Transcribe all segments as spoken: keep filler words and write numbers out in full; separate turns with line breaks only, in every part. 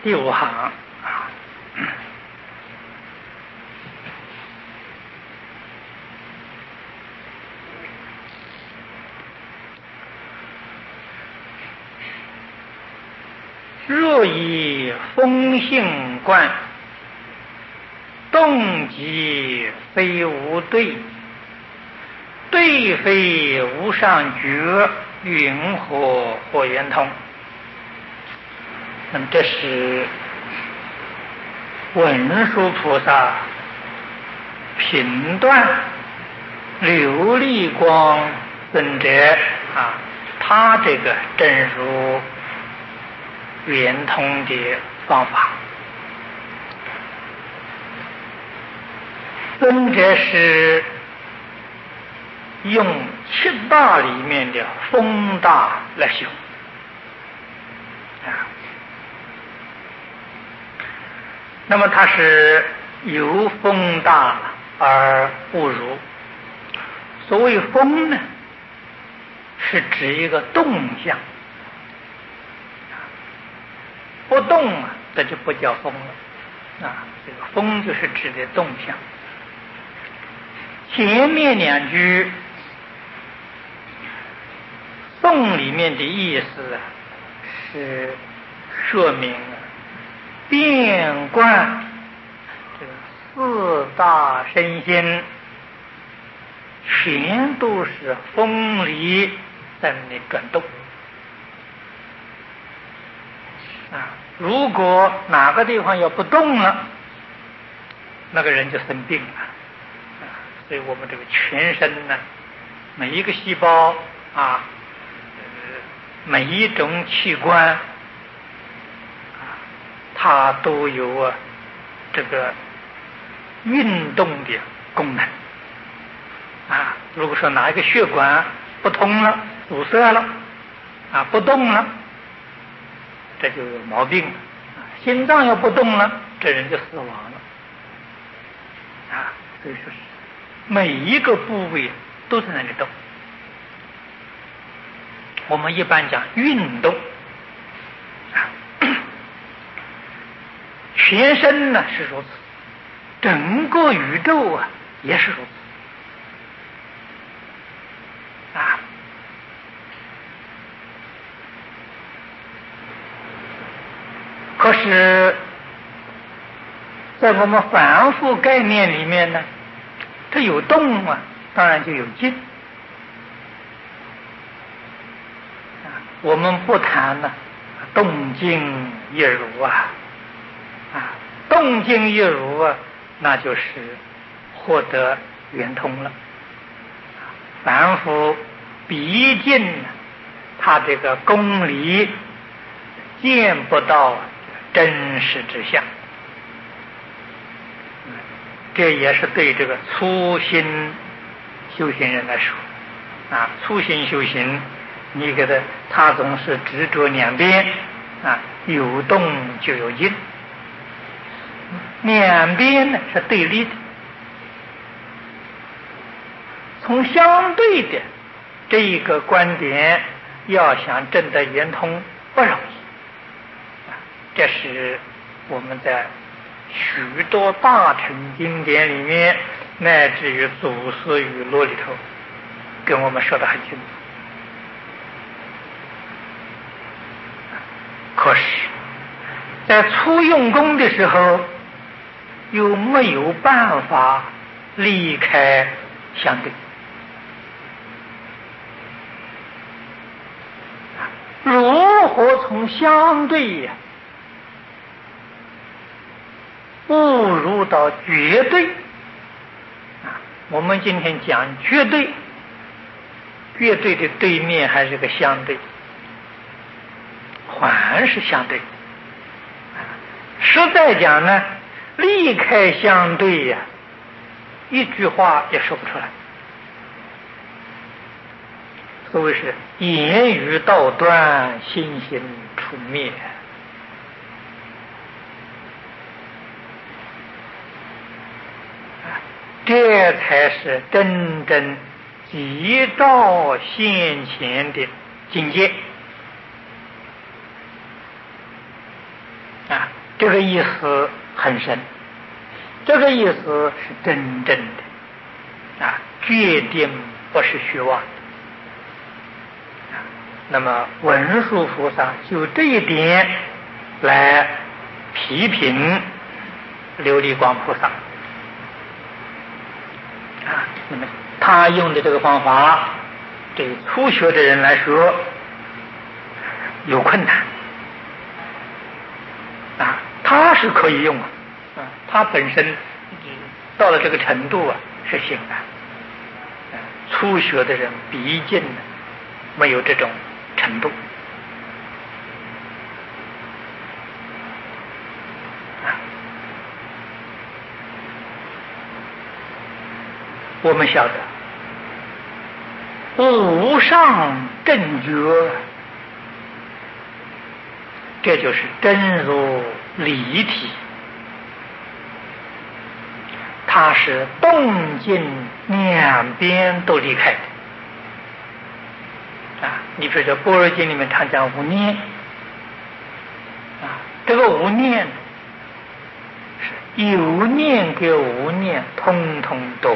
第五行啊，若以风性观，动即非无对，对非无上觉，云何或圆通？那么这是文殊菩萨评断琉璃光尊者啊，他这个正如圆通的方法。尊者是用七大里面的风大来修啊，那么它是由风大而不如。所谓风呢，是指一个动向，不动啊，这就不叫风了啊。这个风就是指的动向。前面两句颂里面的意思啊，是说明遍观这个四大身心全都是风力在那里转动啊。如果哪个地方要不动了，那个人就生病了啊。所以我们这个全身呢，每一个细胞啊，每一种器官啊，它都有啊这个运动的功能啊。如果说哪一个血管不通了，堵塞了啊，不动了，这就有毛病了啊。心脏要不动了，这人就死亡了啊。所以说是每一个部位都在那里动。我们一般讲运动啊，全身呢是如此，整个宇宙啊也是如此啊。可是在我们凡夫概念里面呢，它有动啊，当然就有静。我们不谈呢，动静一如啊，啊，动静一如啊，那就是获得圆通了。凡夫毕竟他这个功力见不到真实之相，这也是对这个粗心修行人来说啊，粗心修行。你给他，他总是执着两边啊，有动就有静，两边呢是对立的。从相对的这一个观点，要想证得圆通不容易啊。这是我们在许多大乘经典里面，乃至于祖师语录里头，跟我们说得很清楚。可是在初用功的时候，又没有办法离开相对。如何从相对呀步入到绝对啊？我们今天讲绝对，绝对的对面还是个相对，还是相对。实在讲呢，离开相对呀，一句话也说不出来。所谓是言语道断，心行处灭。这才是真正即照现前的境界啊！ 这个意思很深，这个意思是真正的啊，决定不是虚妄。那么文殊菩萨就这一点来批评琉璃光菩萨啊，那么他用的这个方法对初学的人来说有困难啊，他是可以用啊，他本身到了这个程度啊是行的，初学的人毕竟没有这种程度啊。我们晓得无上正觉，这就是真如离体，它是动静两边都离开的啊。你比如说《般若经》里面常讲无念啊，这个无念是有念跟无念通通都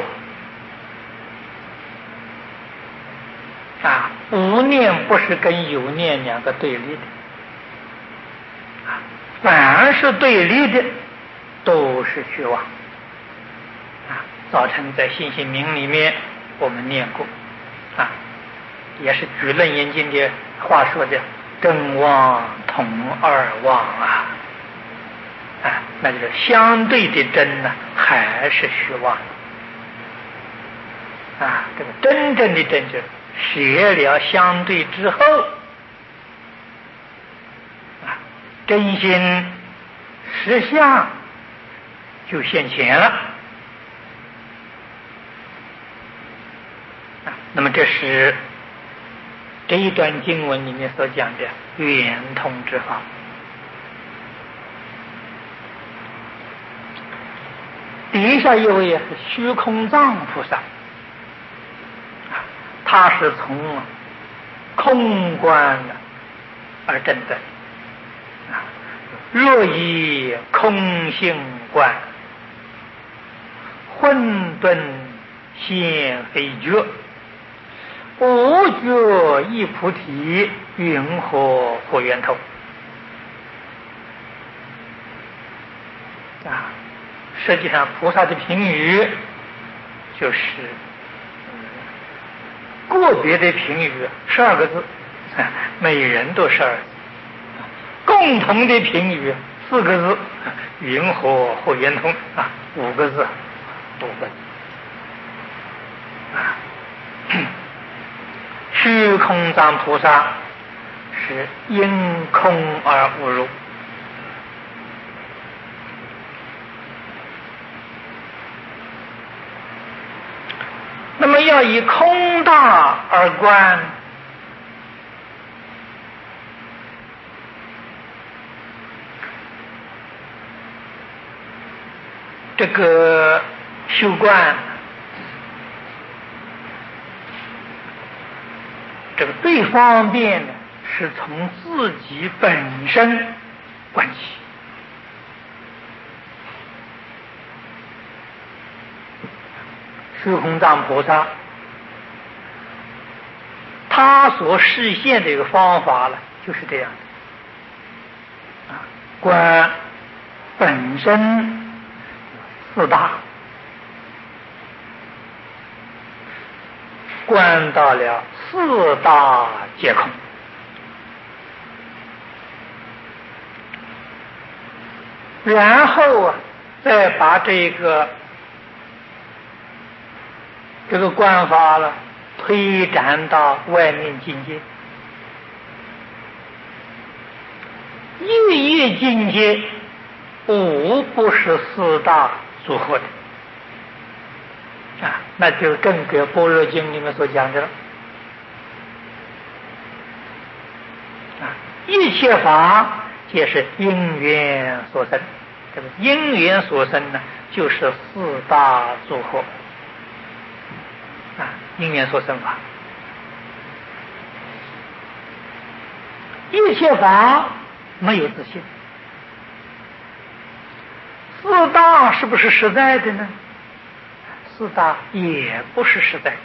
啊，无念不是跟有念两个对立的啊，凡是对立的都是虚妄啊。早晨在信心明里面我们念过啊，也是举楞严经的话说的，真妄同二妄啊，啊，那就是相对的真呢，还是虚妄啊。这个真正的真就是学了相对之后啊，真心实相就现前了啊。那么这是这一段经文里面所讲的圆通之法。底下一位是虚空藏菩萨，他是从空观而证的啊。若以空性观，混沌现非觉，无觉亦菩提，云何获圆通啊？实际上菩萨的评语就是个别的评语十二个字，每人都十二字；共同的评语四个字，云何获圆通啊，五个字，五个字啊。虚空藏菩萨是因空而悟入，那么要以空大而观，这个修观这个最方便的是从自己本身观起。虚空藏菩萨他所示现的一个方法呢，就是这样的啊，观本身四大，观到了四大皆空，然后啊，再把这个这个观法了推展到外面境界，一一境界无不是四大组合的啊，那就正跟《般若经》里面所讲的了啊，一切法皆是因缘所生，这个因缘所生呢，就是四大组合啊，因缘所生法，一切法没有自性四大是不是实在的呢？四大也不是实在的。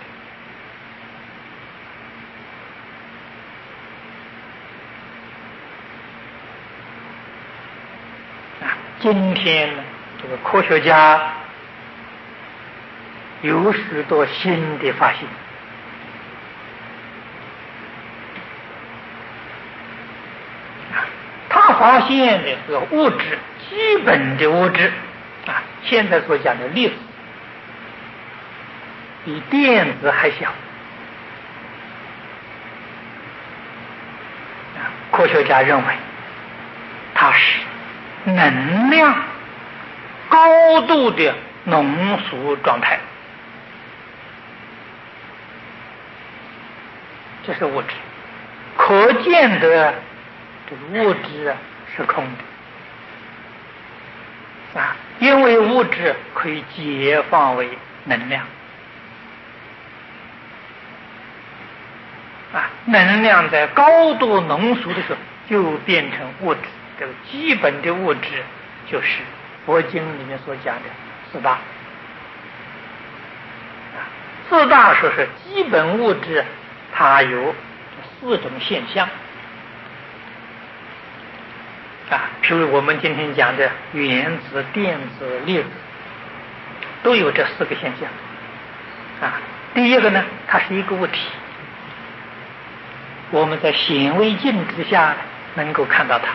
啊，今天呢，这个科学家有许多新的发现。他发现的这个物质，基本的物质啊，现在所讲的粒子，比电子还小。啊，科学家认为它是能量高度的浓缩状态，这是物质。可见的这个物质是空的啊，因为物质可以解放为能量啊，能量在高度浓缩的时候就变成物质。这个基本的物质就是佛经里面所讲的四大啊，四大说是基本物质，它有四种现象啊，譬如我们今天讲的原子、电子、粒子，都有这四个现象啊。第一个呢，它是一个物体，我们在显微镜之下能够看到它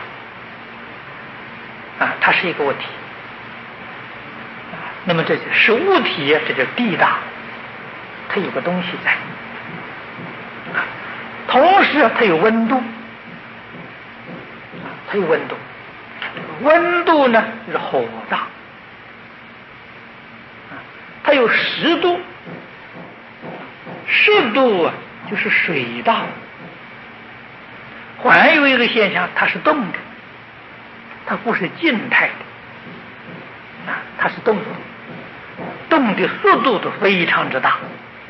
啊，它是一个物体啊。那么这是物体，这就地大，它有个东西在啊，同时它有温度。它有温度，温度呢就是火大啊，它有湿度，湿度啊就是水大。还有一个现象，它是动的，它不是静态的啊，它是动的，动的速度都非常之大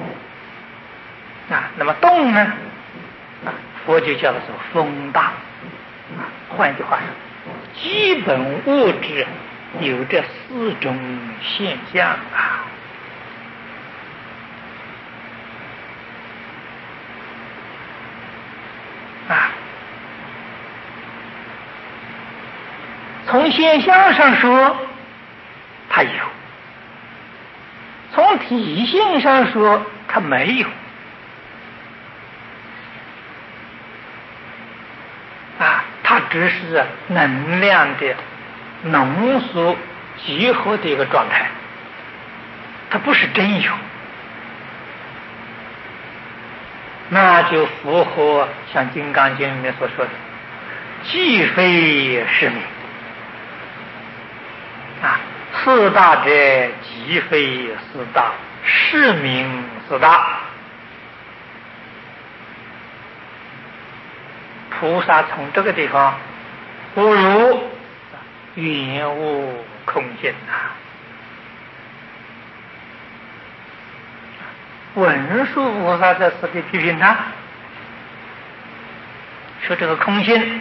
啊。那么动呢啊，佛就叫它做风大。换句话说，基本物质有这四种现象啊。啊，从现象上说它有，从体性上说它没有。啊，它只是能量的浓缩集合的一个状态，它不是真有，那就符合像《金刚经》里面所说的既非是名啊，四大者即非四大，是名四大。菩萨从这个地方不如圆悟空性啊。文殊菩萨在此地批评他，说这个空性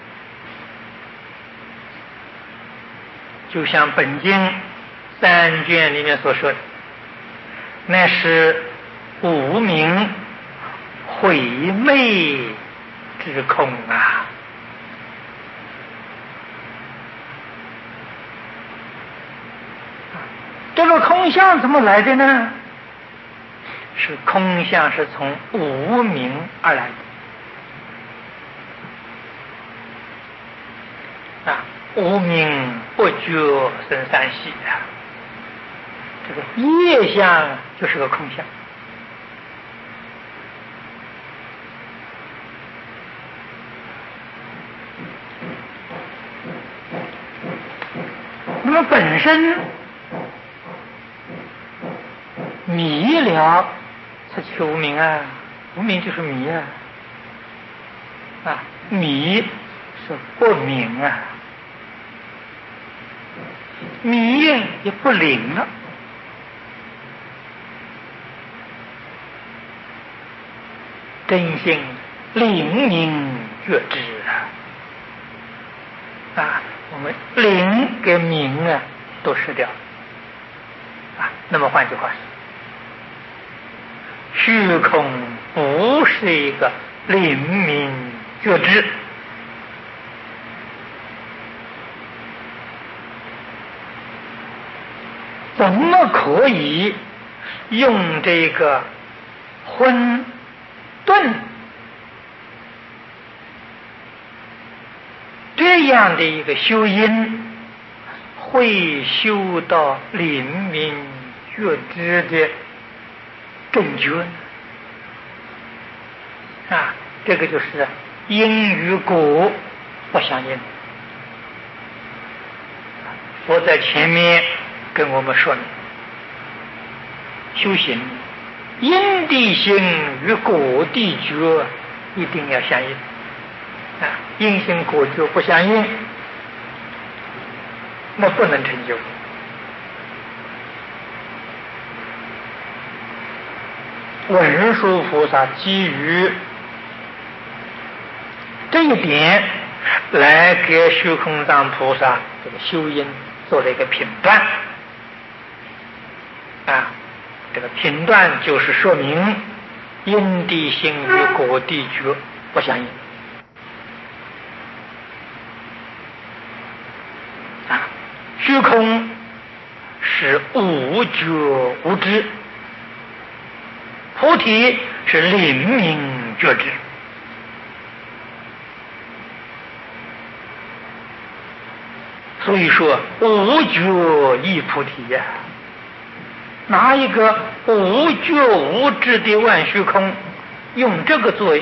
就像本经三卷里面所说的，那是无明毁昧之空啊。这个空相怎么来的呢？是空相是从无明而来的啊，无明不觉生三喜啊，这个业相就是个空相。那么本身迷了才去无明啊，无明就是迷啊，啊，迷是不明啊，迷也不灵了。真心灵明觉知啊，啊，我们灵跟明啊都失掉啊。那么换句话说，虚空不是一个灵明觉知，怎么可以用这个混沌这样的一个修因，会修到灵明觉知的正觉呢？啊，这个就是因与果不相应。我在前面跟我们说明，修行因地性与果地觉一定要相应啊，因性果觉不相应，那不能成就。文殊菩萨基于这一点来给虚空藏菩萨这个修因做了一个评断啊，这个评断就是说明因地性与果地觉不相应啊，虚空是无觉无知，菩提是灵明觉知。所以说无觉亦菩提呀、啊，拿一个无觉无知的万虚空，用这个作为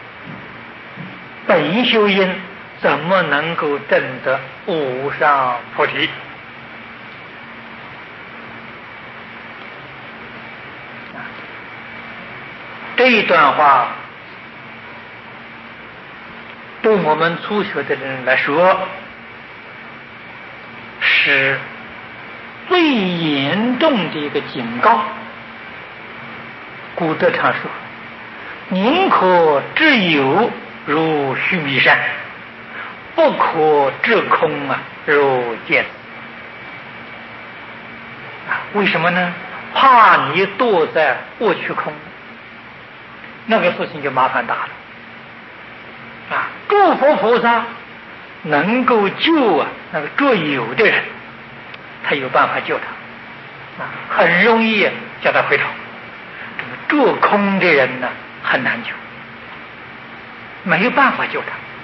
本修因，怎么能够证得无上菩提？这一段话对我们初学的人来说是最严重的一个警告。古德常说，宁可知有如须弥山，不可知空啊如芥子。为什么呢？怕你堕在过去空，那个事情就麻烦大了啊！诸佛菩萨能够救啊那个着有的人，他有办法救他啊，很容易叫他回头。这个着空的人呢，很难救，没有办法救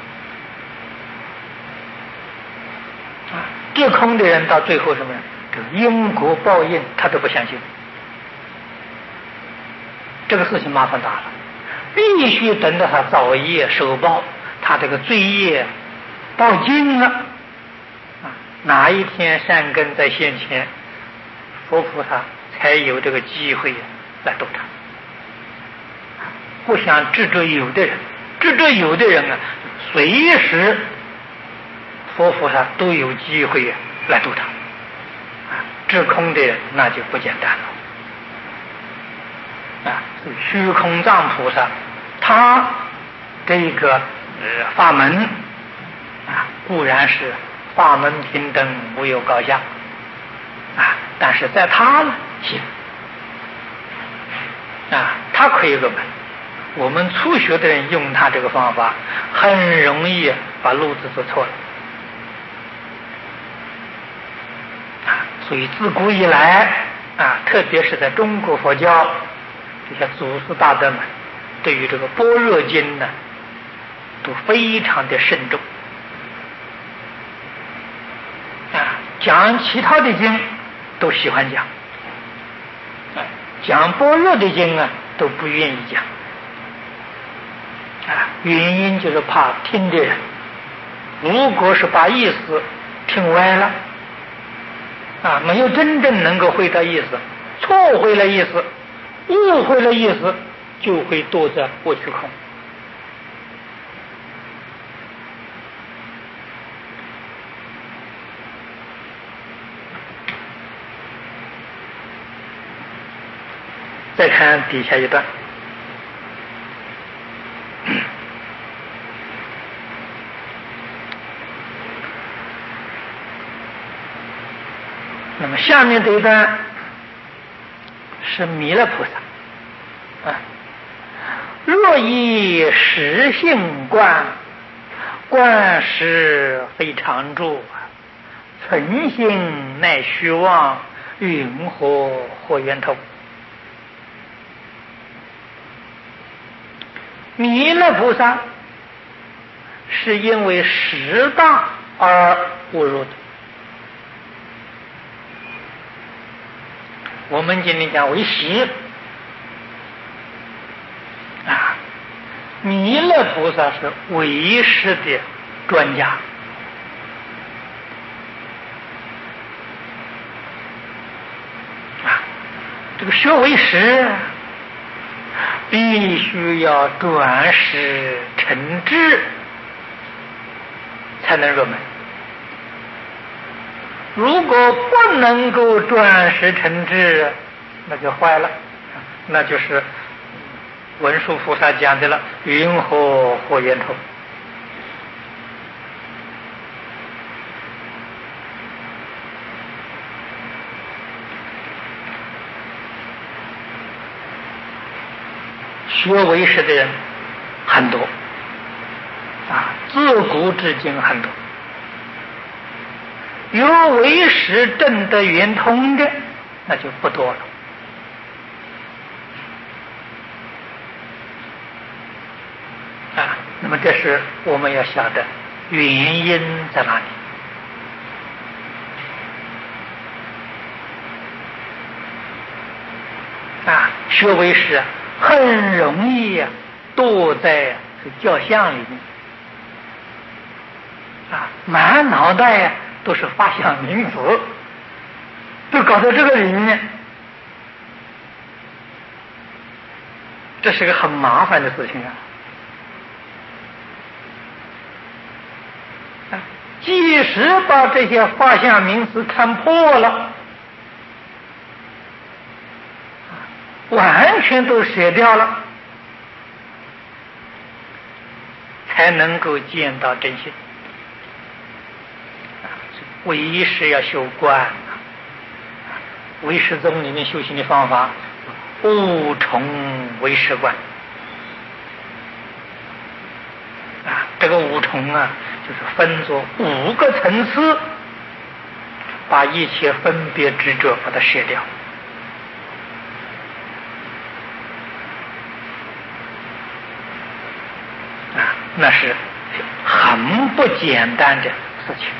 他啊。着空的人到最后什么呢？这个因果报应他都不相信，这个事情麻烦大了。必须等到他造业受报，他这个罪业报尽了啊，哪一天善根在现前，佛菩萨才有这个机会来度他。不像执着有的人，执着有的人啊，随时佛菩萨都有机会来度他啊，执空的人那就不简单了。啊，虚空藏菩萨，他这个呃法门啊，固然是法门平等，无有高下啊，但是在他呢行啊，他可以入门。我们初学的人用他这个方法，很容易把路子走错了啊。所以自古以来啊，特别是在中国佛教，这些祖师大德们对于这个般若经呢，都非常的慎重啊。讲其他的经都喜欢讲，啊，讲般若的经啊都不愿意讲啊。原因就是怕听的人，如果是把意思听歪了啊，没有真正能够会到意思，错会了意思，误会了意思，就会堕在过去空。再看底下一段， 那么下面这一段是弥勒菩萨啊，若以实性观，观时非常住，存心乃虚妄，云何或圆通？弥勒菩萨是因为识大而误入的。我们今天讲为识啊，弥勒菩萨是为识的专家啊，这个学为识必须要转识成智才能入门。如果不能够转识成智，那就坏了，那就是文殊菩萨讲的了，云何或圆通？学为识的人很多啊，自古至今很多。有为识证得圆通的，那就不多了啊。那么这是我们要晓得原因在哪里啊？学为识很容易呀、啊，躲在教相里面啊，满脑袋呀、啊、都是法相名词，都搞到这个里面，这是个很麻烦的事情啊！啊，即使把这些法相名词看破了，完全都舍掉了，才能够见到真心。唯识要修观，唯识宗里面修行的方法，五重唯识观啊，这个五重啊，就是分作五个层次，把一切分别执着把它舍掉啊，那是很不简单的事情。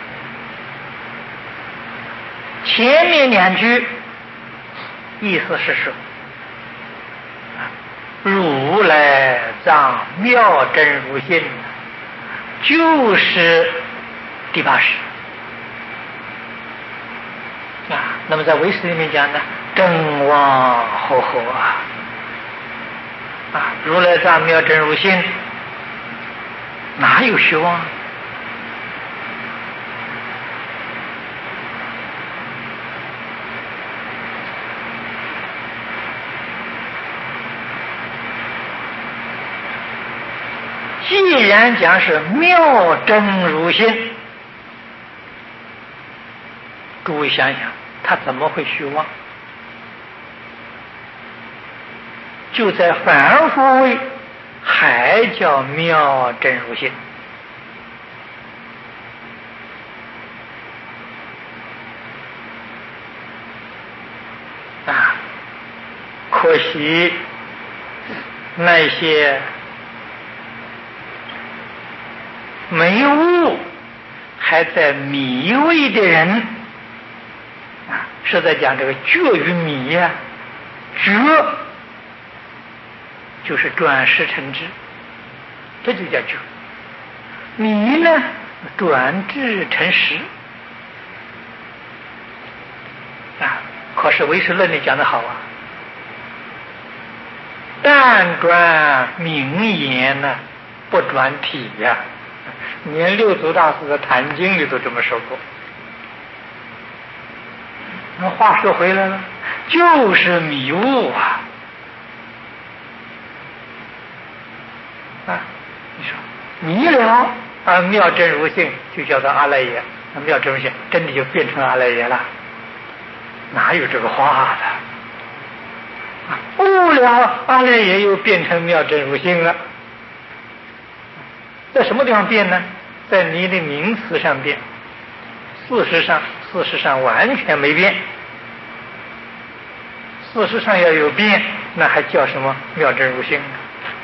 前面两句意思是说，如来藏妙真如性就是第八识啊。那么在唯识里面讲呢，真妄后后啊啊，如来藏妙真如性哪有虚妄？既然讲是妙真如性，诸位想想，他怎么会虚妄？就在凡夫位还叫妙真如性啊！可惜那些没悟还在迷位的人啊，是在讲这个觉与迷呀、啊，觉就是转识成智，这就叫觉；迷呢，转智成识啊。可是唯识论里讲得好啊，但转名言呢，不转体呀、啊。连六祖大师的《坛经》里都这么说过。那话说回来了，就是迷雾啊！啊，你说迷了啊，妙真如性就叫做阿赖耶，那妙真如性真的就变成阿赖耶了哪有这个话的？悟了，阿赖耶又变成妙真如性了。在什么地方变呢？在你的名词上变。事实上，事实上完全没变。事实上要有变，那还叫什么妙真如性呢？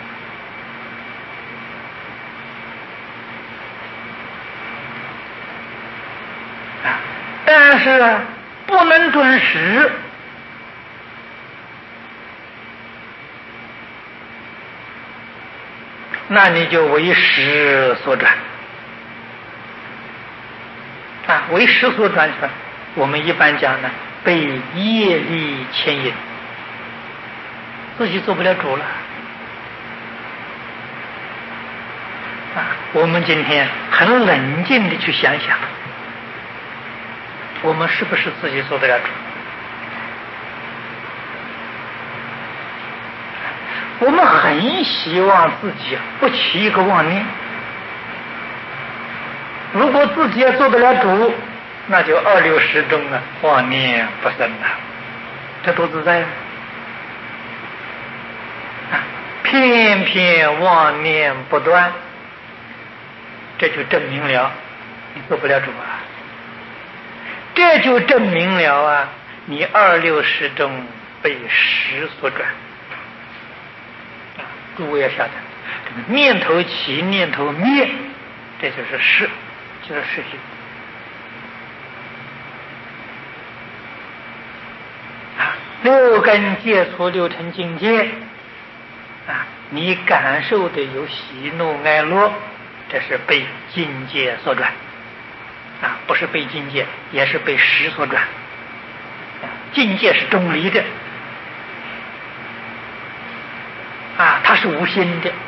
啊，但是不能转识。那你就为识所转啊，为识所转是吧？我们一般讲呢，被业力牵引，自己做不了主了啊。我们今天很冷静地去想想，我们是不是自己做得了主？我们很希望自己不起一个妄念。如果自己要做得了主，那就二六时中啊，妄念不生了，这多自在啊！偏偏妄念不断，这就证明了你做不了主啊！这就证明了啊，你二六时中被识所转。诸位要晓得，这个念头起，念头灭，这就是识，就是识性啊。六根接触六尘境界啊，你感受的有喜怒哀乐，这是被境界所转啊，不是被境界，也是被识所转。境界是中离的。啊，它是无心的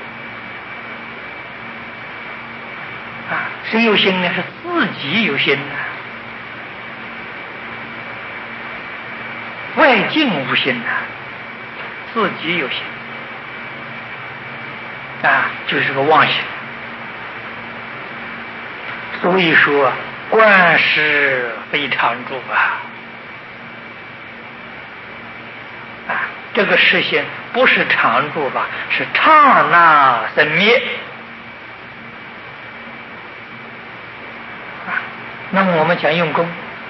啊，谁有心呢？是自己有心的，外境无心的，自己有心啊，就是个妄心。所以说，观识非常住啊。这个实现不是常住吧，是刹那生灭啊。那么我们讲用功，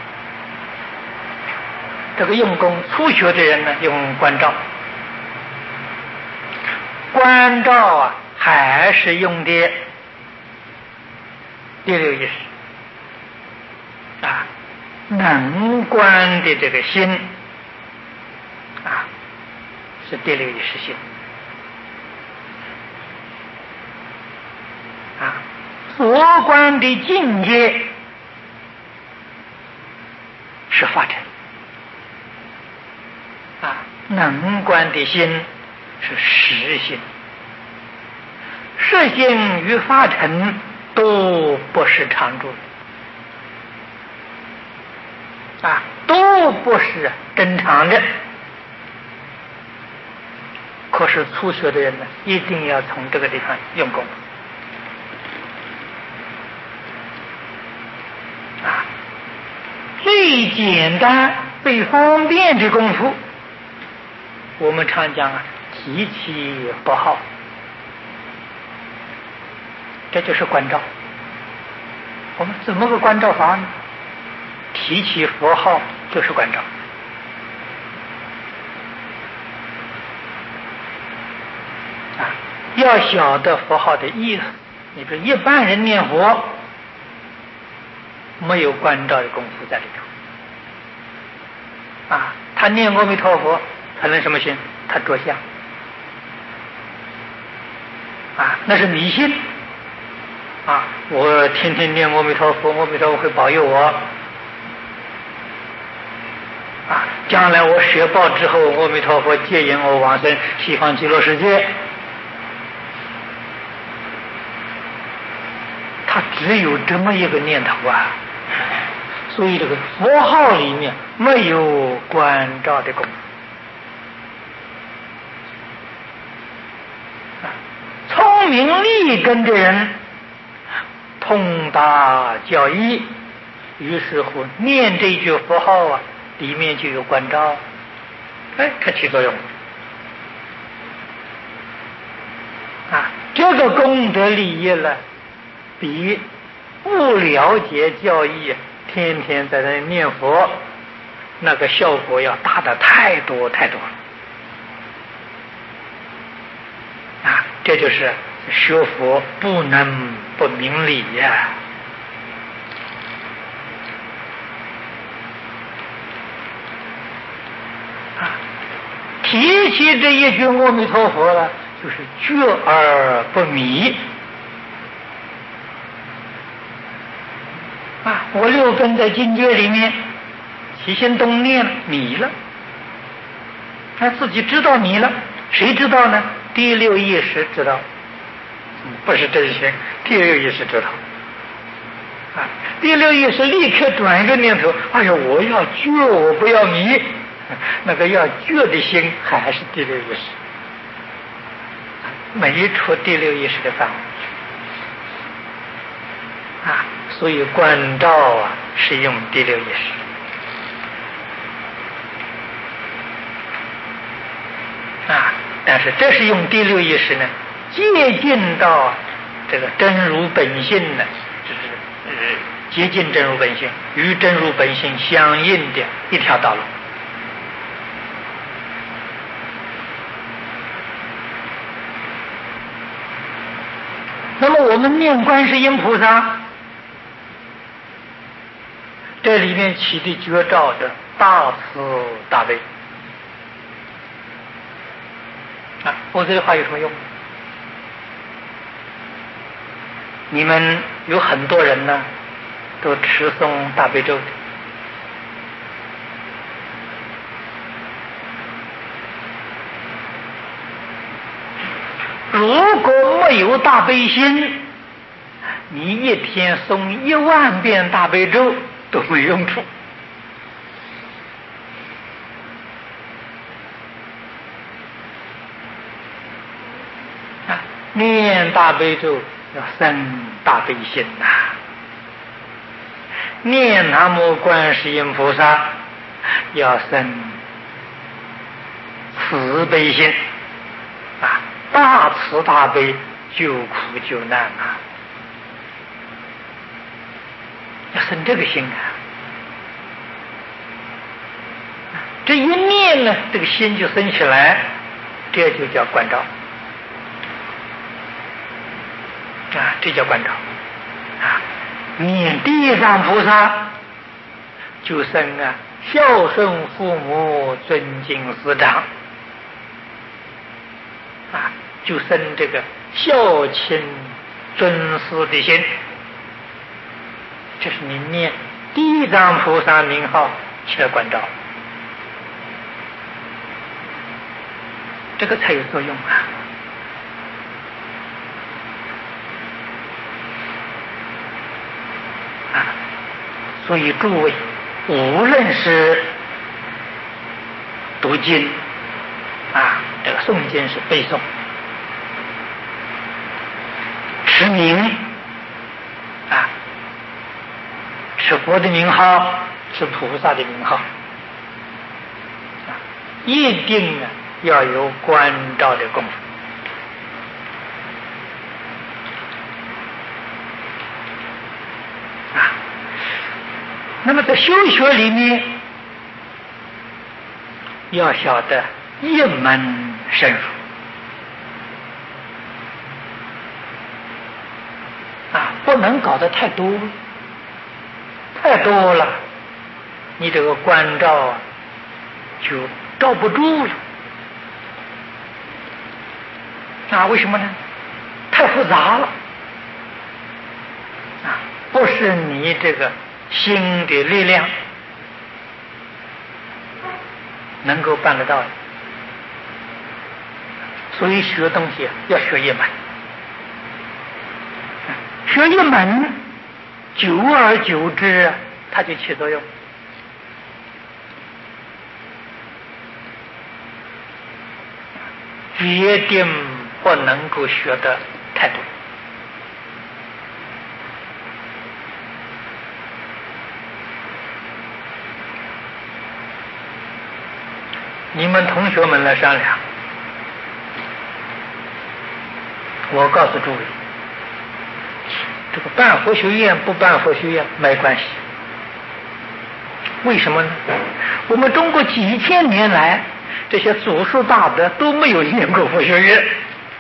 这个用功初学的人呢，用观照，观照啊，还是用的第六意识啊，能观的这个心啊。是第六意识性啊，所观的境界是法尘啊，能观的心是实性，实性与法尘都不是常住啊，都不是真常的。可是初学的人呢，一定要从这个地方用功啊。最简单、最方便的功夫，我们常讲啊，提起佛号，这就是观照。我们怎么个观照法呢？提起佛号就是观照。要晓得佛号的意思，你说一般人念佛没有观照的功夫在里头啊，他念阿弥陀佛，他能什么心？他着相啊，那是迷信啊！我天天念阿弥陀佛，阿弥陀佛会保佑我啊！将来我学报之后，阿弥陀佛接引我往生西方极乐世界。他只有这么一个念头啊，所以这个佛号里面没有观照的功夫。聪明利根的人通达教义，于是乎念这句佛号啊， 里面就有关照，哎，它起作用啊。这个功德利益了，比不了解教义，天天在那念佛，那个效果要大的太多太多了啊！这就是学佛不能不明理呀！啊，提起这一句阿弥陀佛了，就是觉而不迷啊！我六根在境界里面起心动念迷了，他自己知道迷了，谁知道呢？第六意识知道，不是真心，第六意识知道啊！第六意识立刻转一个念头，哎呀，我要觉，我不要迷。那个要觉的心还是第六意识，没出第六意识的范围啊！所以观照啊是用第六意识啊，但是这是用第六意识呢，接近到这个真如本性呢，就是呃接近真如本性，与真如本性相应的一条道路。那么我们念观世音菩萨，这里面起的绝招的大慈大悲啊！我这句话有什么用？你们有很多人呢，都持诵大悲咒的，如果没有大悲心，你一天诵一万遍大悲咒都没用处啊！念大悲咒要生大悲心呐、啊，念南无观世音菩萨要生慈悲心啊，大慈大悲，救苦救难啊，要生这个心啊！这一念呢，这个心就生起来，这就叫观照啊，这叫观照啊！念地藏菩萨就生啊，孝顺父母，尊敬师长啊，就生这个孝亲尊师的心。这是你念地藏菩萨名号起了观照，这个才有作用啊！啊，所以诸位，无论是读经啊，这个诵经是背诵，持名啊，持佛的名号，持菩萨的名号，啊，一定啊要有观照的功夫。啊，那么在修学里面，要晓得一门深入啊，不能搞得太多，太多了，你这个关照啊就罩不住了。啊，为什么呢？太复杂了啊，不是你这个心的力量能够办得到的。所以学东西要学一门，学一门，久而久之，它就起作用。决定不能够学得太多。 你们同学们来商量，我告诉诸位，这个办佛学院不办佛学院没关系。为什么呢？我们中国几千年来，这些祖师大德都没有念过佛学院，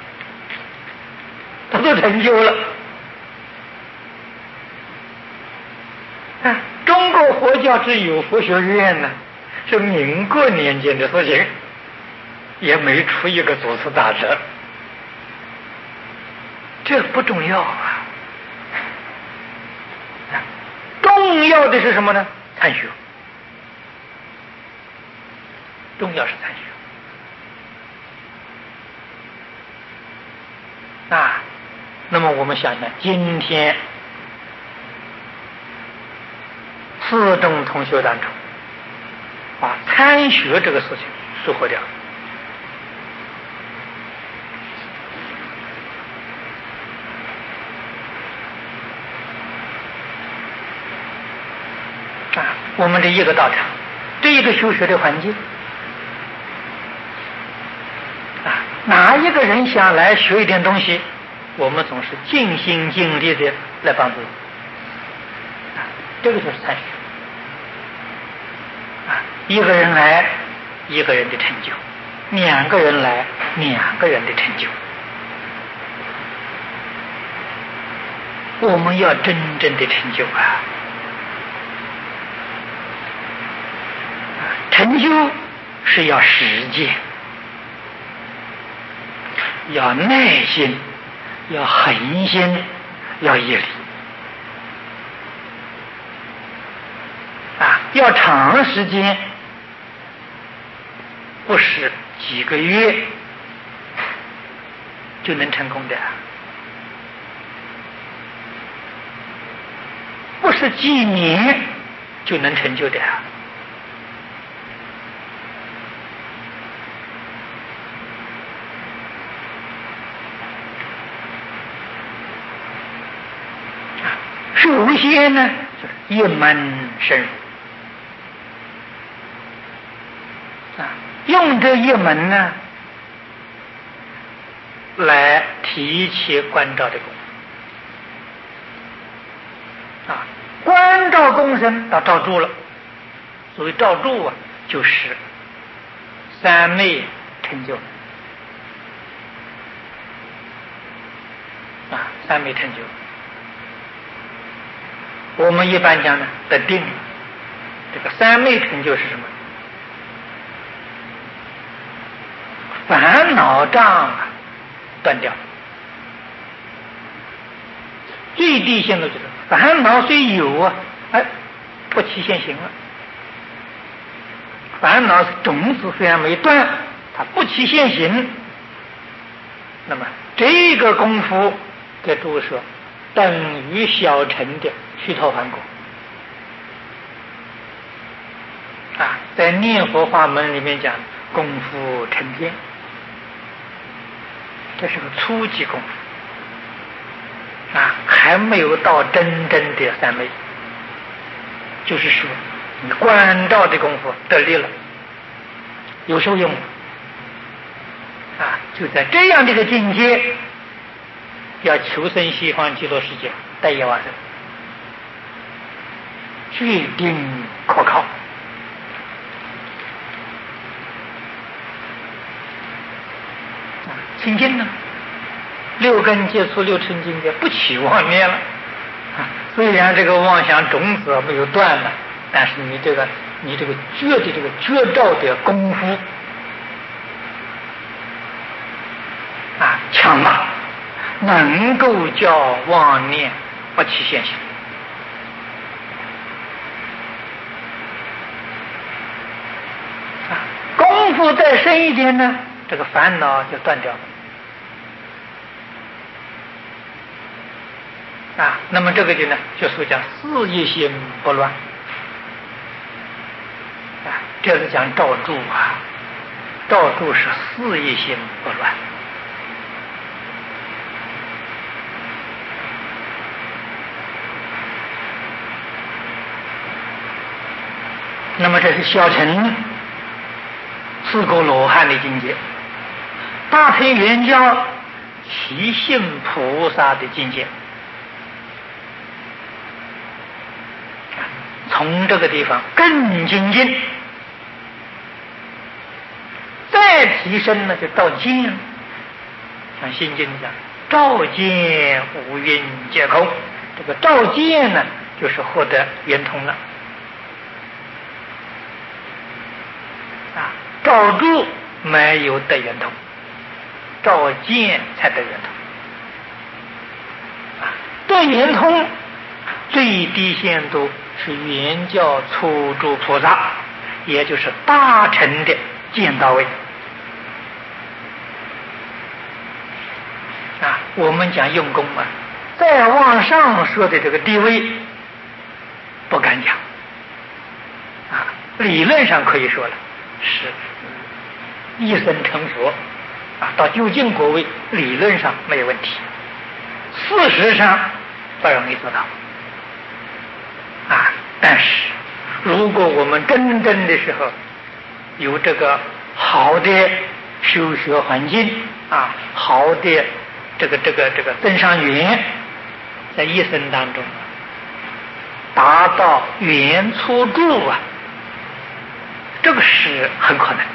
他都成就了。啊，中国佛教只有佛学院呢，是民国年间的事情，也没出一个祖师大德。这不重要啊，重要的是什么呢？参学，重要是参学啊。那么我们想想，今天四中同学当中，把参学这个事情疏忽掉。啊，我们这一个道场，这一个修学的环境，啊，哪一个人想来学一点东西，我们总是尽心尽力的来帮助。啊，这个就是参学。啊，一个人来，一个人的成就；两个人来，两个人的成就。我们要真正的成就啊！成就是要实践，要耐心，要恒心，要毅力啊！要长时间，不是几个月就能成功的，不是几年就能成就的。首先呢，就是一门深入啊，用这一门呢来提起关照的功夫啊，关照功身到照住了。所谓照住啊，就是三昧成就啊，三昧成就。我们一般讲呢，得定。这个三昧成就是什么？烦恼障啊断掉。最低限度就是烦恼虽有啊，哎，不起现行了。烦恼种子虽然没断，它不起现行。那么这个功夫，给诸位说，等于小乘的须陀洹果啊，在念佛法门里面讲功夫成片，这是个初级功夫啊，还没有到真正的三昧。就是说你关照的功夫得力了，有受用啊，就在这样的一个境界，要求生西方极乐世界待业往生，决定可靠。清净呢，六根接触六尘境界不起妄念了啊，虽然这个妄想种子没有断了，但是你这个你这个觉的这个觉照的功夫啊强大，能够叫妄念不起现行啊。功夫再深一点呢，这个烦恼就断掉了啊。那么这个就呢，就是讲事业心不乱啊，这是讲照住啊，照住是事业心不乱。那么这是小乘， 四个罗汉的境界，大乘圆教起信菩萨的境界。从这个地方更精进，再提升呢，就照见，像心经讲，照见五蕴皆空。这个照见呢，就是获得圆通了。啊，照住没有得圆通，照见才得圆通。啊，得圆通最低限度是圆教初住菩萨，也就是大乘的见到位。啊，我们讲用功啊，再往上说的这个地位不敢讲。啊，理论上可以说了，是一生成佛，啊，到究竟果位，理论上没有问题，事实上不容易做到。啊，但是如果我们真正的时候有这个好的修学环境啊，好的这个这个这个增上缘，在一生当中达到圆初住啊，这个是很可能的。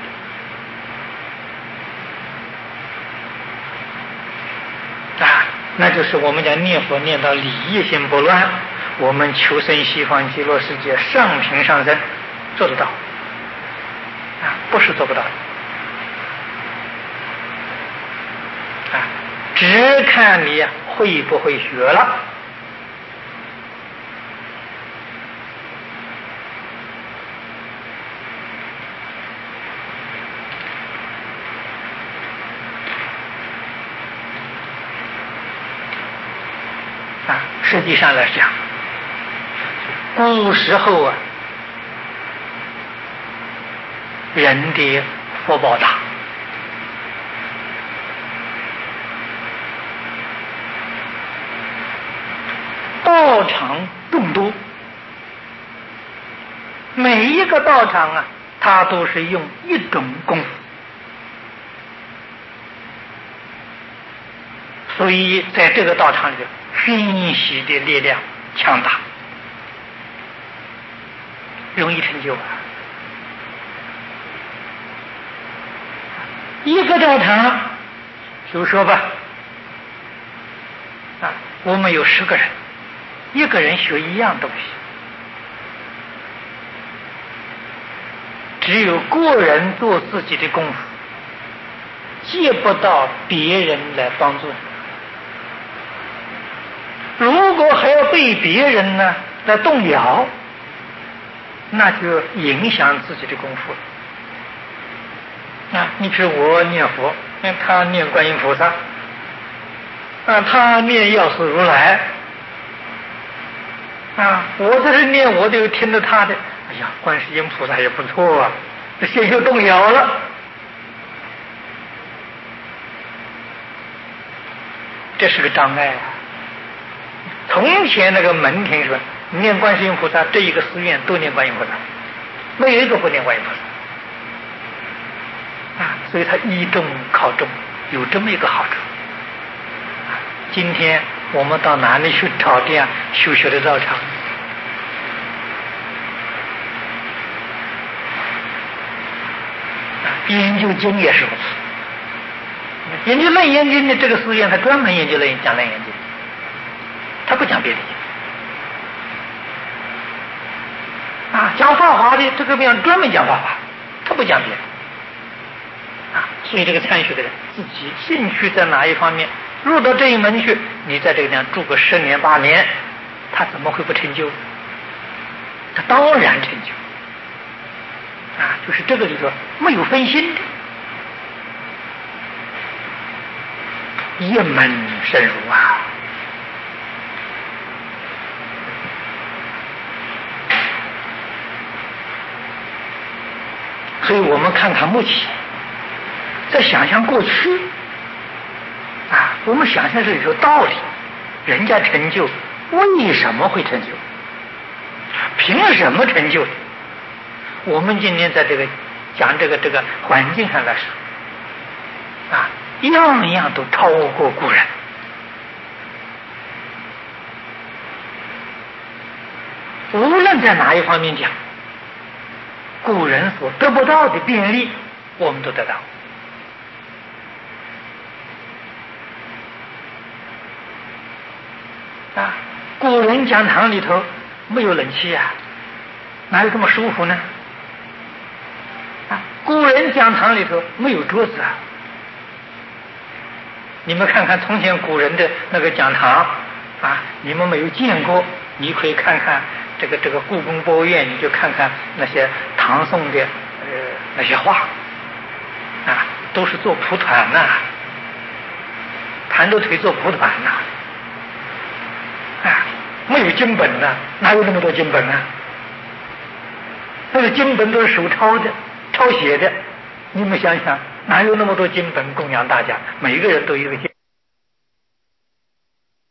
啊，那就是我们讲念佛念到理业心不乱，我们求生西方极乐世界上品上升，做得到啊，不是做不到的啊，只看你会不会学了。啊，实际上来讲，古时候啊，人的福报大，道场众多，每一个道场啊，它都是用一种功夫，所以在这个道场里，熏习的力量强大，容易成就啊。一个道场，就说吧，啊，我们有十个人，一个人学一样东西，只有个人做自己的功夫，借不到别人来帮助你。如果还要被别人呢来动摇，那就影响自己的功夫了。啊，你比如我念佛，他念观音菩萨，啊，他念药师如来，啊，我这是念我就听着他的，哎呀，观世音菩萨也不错啊，这心就动摇了。这是个障碍啊。从前那个门庭说念观世音菩萨，这一个寺院都念观音菩萨，没有一个不念观音菩萨啊，所以他依众靠众，有这么一个好处。啊，今天我们到哪里去找这样修学的道场？研究经也是如此，研究楞严经的这个寺院，他专门研究楞讲楞严经。他不讲别的啊，讲法华的这个边专门讲法华，他不讲别的啊。所以这个参学的人自己兴趣在哪一方面，入到这一门去，你在这个地方住个十年八年，他怎么会不成就？他当然成就啊，就是这个里头没有分心的，一门深入啊。所以我们看看目前，再想想过去，啊，我们想象这里头道理，人家成就为什么会成就？凭什么成就？我们今天在这个讲这个这个环境上来说，啊，样样都超过古人。无论在哪一方面讲，古人所得不到的便利，我们都得到。啊，古人讲堂里头没有冷气啊，哪有这么舒服呢？啊，古人讲堂里头没有桌子啊。你们看看从前古人的那个讲堂啊，你们没有见过，你可以看看这个这个故宫博物院，你就看看那些唐宋的呃那些画啊，都是做蒲团呐、啊，盘着腿做蒲团呐、啊，啊，没有经本呐、啊，哪有那么多经本啊？那个经本都是手抄的，抄写的，你们想想，哪有那么多经本供养大家？每一个人都有一个经。